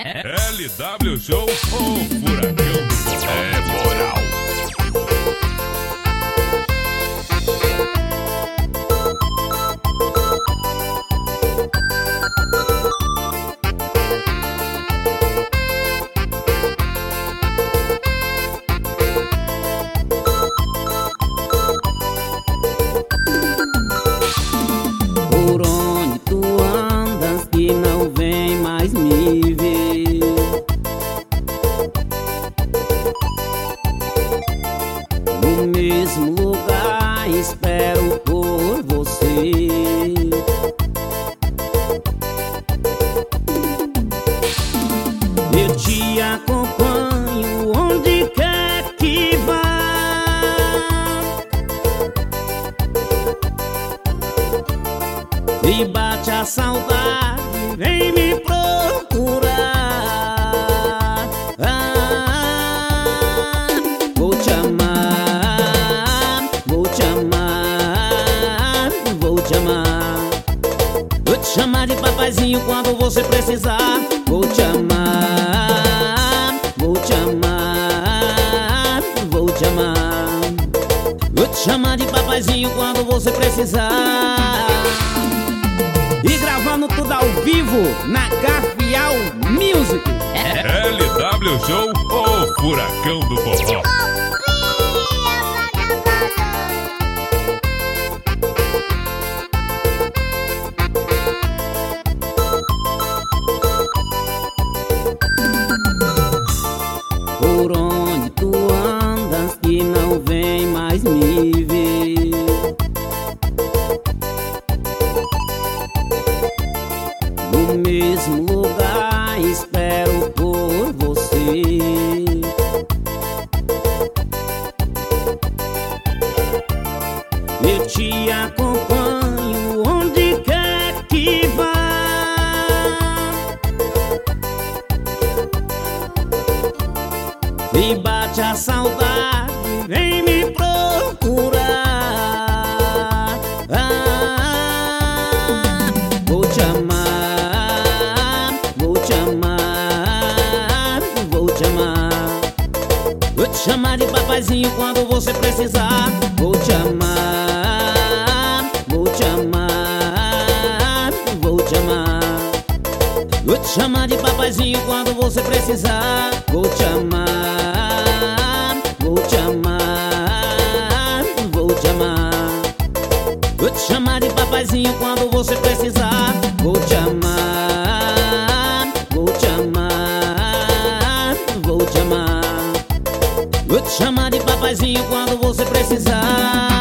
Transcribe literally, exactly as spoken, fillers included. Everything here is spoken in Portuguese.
L W Show, o furacão do forró. É moral. Por onde tu andas que não vem mais me ver? No mesmo lugar espero por você. Eu te acompanho onde quer que vá. E bate a saudade, vem me procurar. ah, Vou te amar, vou te amar, vou te amar. Vou te chamar de papazinho quando você precisar. Vou te amar, vou te amar, vou te amar. Vou te chamar de papazinho quando você precisar. E gravando tudo ao vivo na Garfial Music. L W Show, o furacão do forró. Por onde tu andas que não vem mais me ver? No mesmo lugar espero por você. Eu te acompanho onde quer que vá. E bate a saudade, vem me procurar. ah, Vou te amar, vou te amar, vou te amar. Vou te chamar de papazinho quando você precisar. Vou te amar, vou te amar, vou te amar. Vou te chamar de papazinho quando você precisar. Vou te amar, vou te amar, vou te amar. Vou te chamar de papazinho quando você precisar. Vou te amar, vou te amar, vou te amar. Vou te chamar de papazinho quando você precisar.